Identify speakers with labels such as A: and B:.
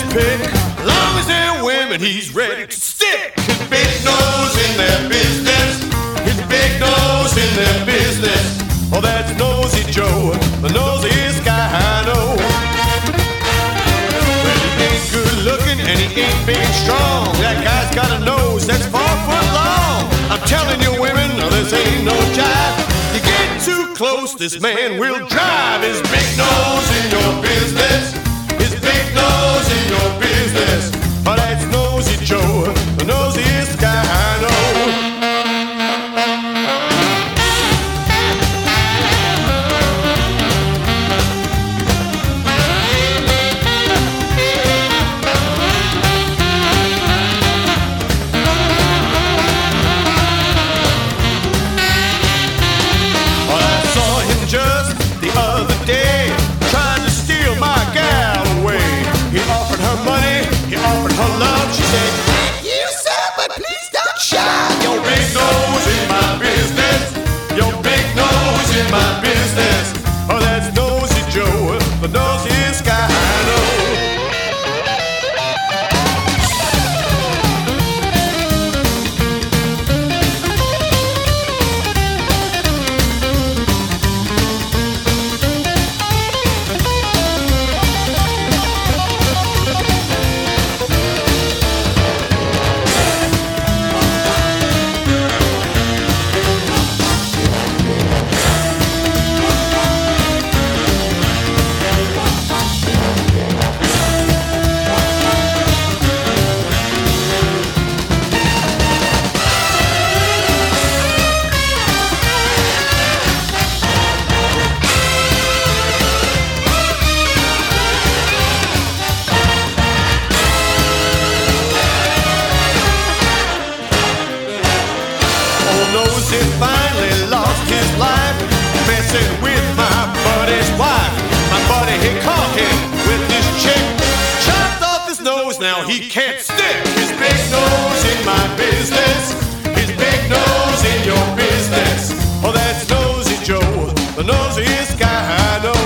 A: pick. Long as they're women, he's ready to stick. His big nose in their business. His big nose in their business. Oh, that's Nosy Joe, the nosiest guy I know. Well, he ain't good looking and he ain't big strong. That guy's got a nose that's 4 foot long. I'm telling you, women, this ain't no jive. You get too close, this man will drive. His big nose in your business. His big nose in your business. Oh, that's Nosy Joe, the nosiest guy I know. Her love, she said, thank you, sir, but please don't shout. Your big nose in my business. Your big nose in my business. Oh, that's Nosy Joe, the nosiest guy I know. Nosy finally lost his life messing with my buddy's wife. My buddy, he caught him with this chick. Chopped off his nose, now he can't stick. His big nose in my business. His big nose in your business. Oh, that's Nosy Joe, the nosiest guy I know.